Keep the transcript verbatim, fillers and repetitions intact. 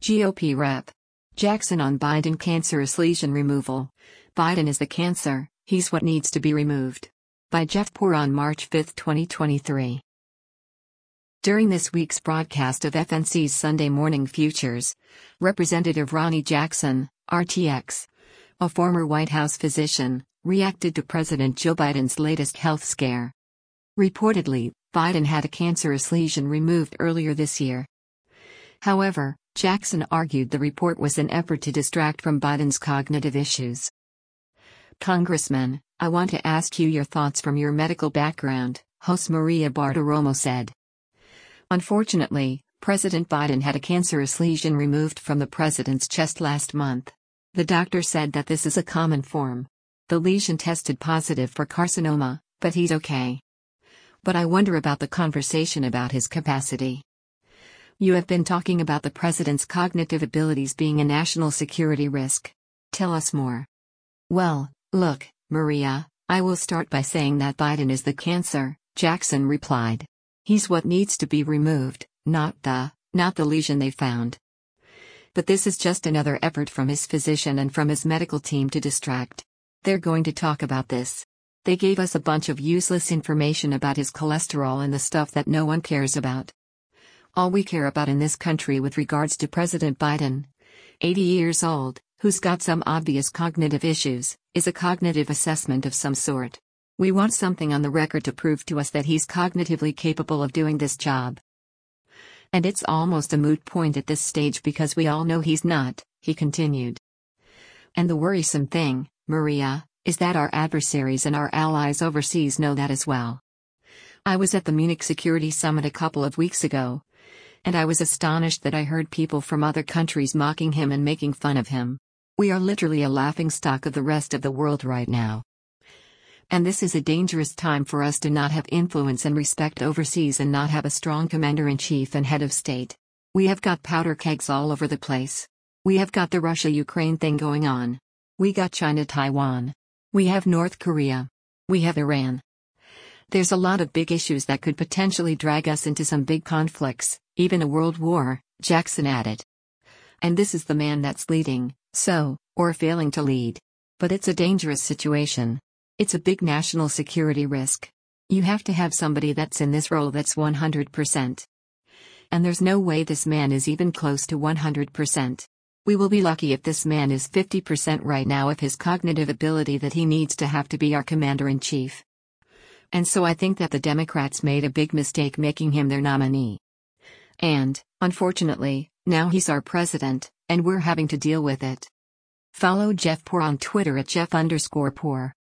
G O P Rep. Jackson on Biden cancerous lesion removal. Biden is the cancer, he's what needs to be removed. By Jeff Poor on March fifth, twenty twenty-three. During this week's broadcast of F N C's Sunday Morning Futures, Representative Ronny Jackson, R T X, a former White House physician, reacted to President Joe Biden's latest health scare. Reportedly, Biden had a cancerous lesion removed earlier this year. However, Jackson argued the report was an effort to distract from Biden's cognitive issues. Congressman, I want to ask you your thoughts from your medical background, host Maria Bartiromo said. Unfortunately, President Biden had a cancerous lesion removed from the president's chest last month. The doctor said that this is a common form. The lesion tested positive for carcinoma, but he's okay. But I wonder about the conversation about his capacity. You have been talking about the president's cognitive abilities being a national security risk. Tell us more. Well, look, Maria, I will start by saying that Biden is the cancer, Jackson replied. He's what needs to be removed, not the, not the lesion they found. But this is just another effort from his physician and from his medical team to distract. They're going to talk about this. They gave us a bunch of useless information about his cholesterol and the stuff that no one cares about. All we care about in this country with regards to President Biden, eighty years old, who's got some obvious cognitive issues, is a cognitive assessment of some sort. We want something on the record to prove to us that he's cognitively capable of doing this job. And it's almost a moot point at this stage because we all know he's not, he continued. And the worrisome thing, Maria, is that our adversaries and our allies overseas know that as well. I was at the Munich Security Summit a couple of weeks ago, and I was astonished that I heard people from other countries mocking him and making fun of him. We are literally a laughingstock of the rest of the world right now. And this is a dangerous time for us to not have influence and respect overseas and not have a strong commander-in-chief and head of state. We have got powder kegs all over the place. We have got the Russia-Ukraine thing going on. We got China-Taiwan. We have North Korea. We have Iran. There's a lot of big issues that could potentially drag us into some big conflicts, even a world war, Jackson added. And this is the man that's leading, so, or failing to lead. But it's a dangerous situation. It's a big national security risk. You have to have somebody that's in this role that's one hundred percent. And there's no way this man is even close to one hundred percent. We will be lucky if this man is fifty percent right now if his cognitive ability that he needs to have to be our commander-in-chief. And so I think that the Democrats made a big mistake making him their nominee. And, unfortunately, now he's our president, and we're having to deal with it. Follow Jeff Poor on Twitter at Jeff underscore Poor.